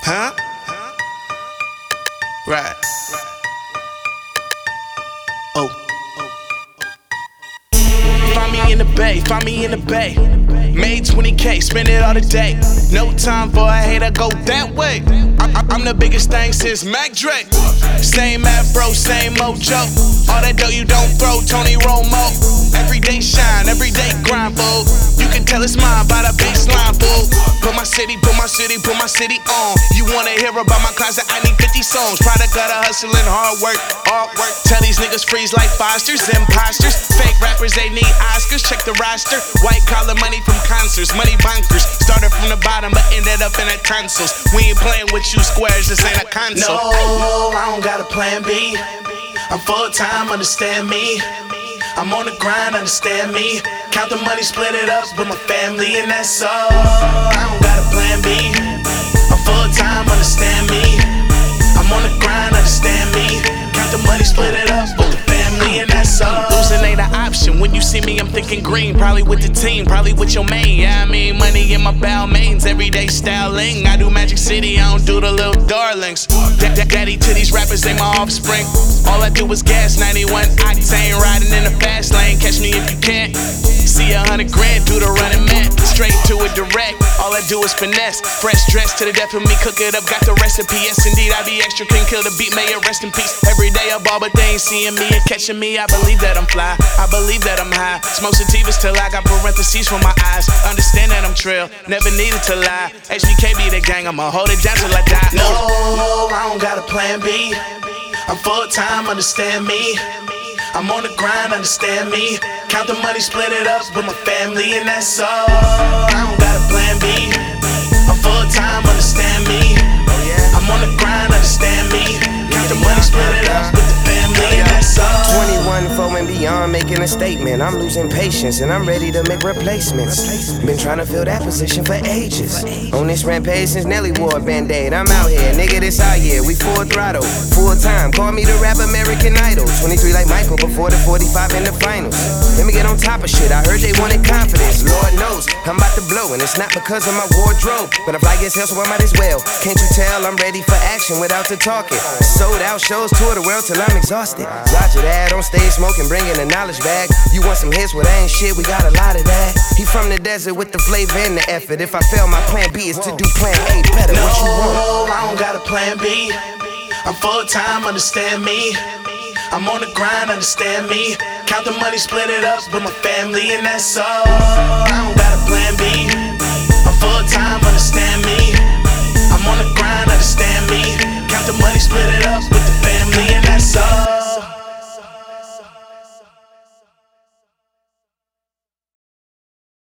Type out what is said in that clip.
Huh? Right. Oh. Find me in the bay, find me in the bay. Made 20K, spend it all today. No time for a hater, go that way. I'm the biggest thing since Mac Dre. Same afro, same mojo. All that dough you don't throw, Tony Romo. Everyday shine, everyday grind, fool. You can tell it's mine by the baseline, fool. Put my city on. You wanna hear about my closet? I need 50 songs. Product of the hustle and hard work. Tell these niggas freeze like Fosters, imposters. Fake rappers, they need Oscars. Check the roster. White collar money from concerts, money bunkers. Started from the bottom, but ended up in the consoles. We ain't playing with you squares, this ain't a console. No, I don't got a plan B. I'm full time, understand me. I'm on the grind, understand me. Count the money, split it up with my family, and that's all. I don't got a plan B. I'm full time, understand me. I'm on the grind, understand me. Count the money, split it up with the family, and that's all. Losing ain't an option. When you see me, I'm thinking green. Probably with the team, probably with your main. Yeah, I mean money in my Balmains, everyday styling. I do Magic City, I don't do the little darlings. Daddy to these rappers, they my offspring. All I do is gas, 91 octane, riding in the fast lane. Catch me if you can't. See 100 grand, do the running man. Straight to it direct, all I do is finesse. Fresh dress to the death of me, cook it up, got the recipe. Yes indeed, I be extra clean, kill the beat, may it rest in peace. Every day a ball, but they ain't seeing me and catching me. I believe that I'm fly, I believe that I'm high. Smoke sativas till I got parentheses for my eyes. Understand that I'm trail, never needed to lie. HBK be the gang, I'ma hold it down till I die. No, I don't got a plan B. I'm full time, understand me. I'm on the grind, understand me. Count the money, split it up with my family, and that's all. I don't got a plan B. I'm full time, understand me. I'm on the grind, understand me. Count the money, split it up with the family, and that's all. 21 for and beyond, making a statement. I'm losing patience and I'm ready to make replacements. Been trying to fill that position for ages. On this rampage since Nelly wore a band-aid. I'm out here, nigga, this our year. We full throttle, full time. Call me the rap American Idol. 23 like Michael before the 45 in the finals. Let me get on top of shit. I heard they wanted confidence. Lord knows I'm about to blow, and it's not because of my wardrobe, but if I get hell, so I might as well. Can't you tell I'm ready for action without the talking? Sold out shows, tour the world till I'm exhausted. Roger that, on stage smoking, bringing the knowledge back. You want some hits, well that ain't shit, we got a lot of that. He from the desert with the flavor and the effort. If I fail, my plan B is to do plan A better. No, what you want? I don't got a plan B. I'm full time, understand me. I'm on the grind, understand me. Count the money, split it up with my family, and that's all.